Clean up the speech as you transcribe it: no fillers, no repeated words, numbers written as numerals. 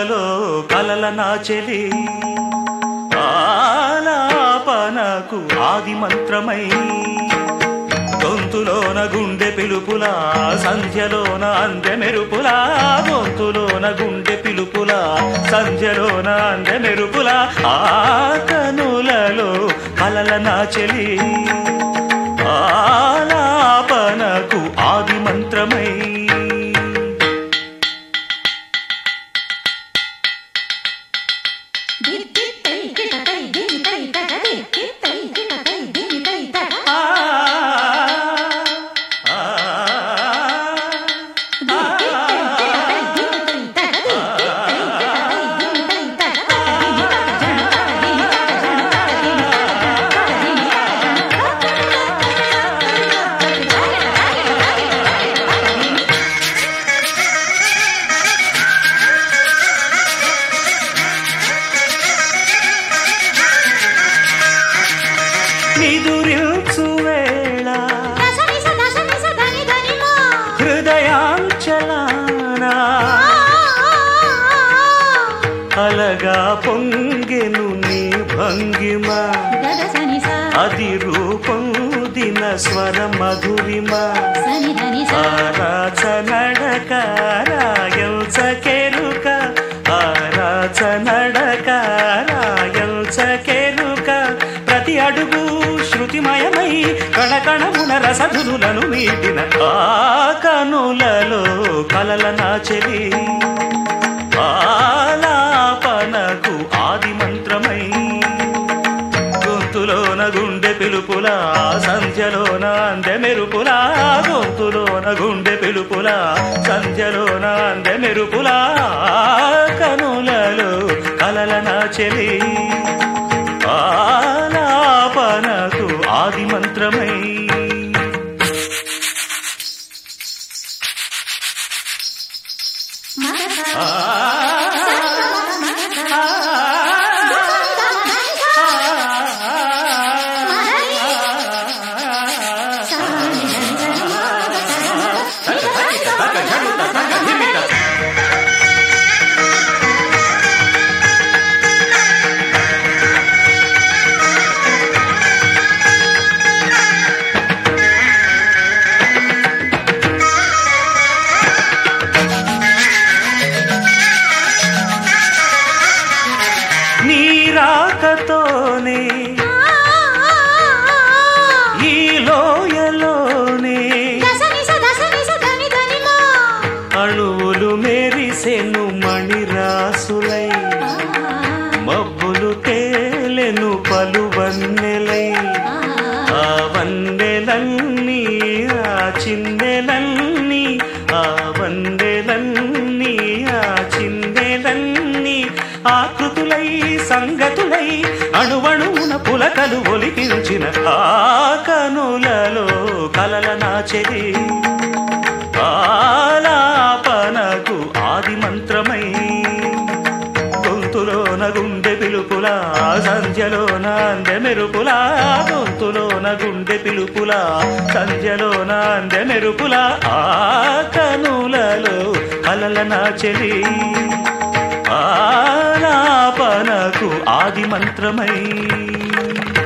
కనులలో కలల నాచెలి ఆలాపనకు ఆది మంత్రమై గొంతులోన గుండె పిలుపులా సంధ్యలోన అందె మెరుపులా గొంతులోన గుండె పిలుపులా సంధ్యలోన అందె మెరుపులా ఆ కనులలో కలల నాచెలి ఆలాపనకు ఆది మంత్రమై నిదురించు వేళ హృదయాంచలానా అలగా పొంగెను నీ భంగిమ అది రూపొందిన స్వర మధురిమ ఆరాచ నడక రాయల్చకెరుక ఆరాచ నడక రాయల్చకెరుక ప్రతి అడుగు శృతిమయమై కణకణమున రసధులను మీటిన ఆ కనులలో కలల నాచెలి ఆలాపనకు ఆది మంత్రమై గొంతులోన గుండె పిలుపులా సంధ్యలోన అందె మెరుపులా గొంతులోన గుండె పిలుపులా సంధ్యలోన అందె మెరుపులా కనులలో కలల నాచెలి ఆలాపనకు ఆది మంత్రమై నీరాకతోనే ఈ లోయలోనే అణువులు మెరిసెను మణిరాసులై మబ్బులు తేలెను పలువన్నెలై ఆ వన్నెలన్నీ ఆ చిన్నెలన్నీ ఆ వన్నెలన్నీ ఆ చిన్నెలన్నీ ఆకృతులై సంగతులై అణువణువున పులకలు ఒలికించిన ఆ కనులలో కలల నాచెలి ఆలాపనకు ఆది మంత్రమై గొంతులోన గుండె పిలుపులా సంధ్యలోన అందె మెరుపులా గొంతులోన గుండె పిలుపులా సంధ్యలోన అందె మెరుపులా ఆ కనులలో కలల నాచెలి ఆలాపనకు ఆది మంత్రమై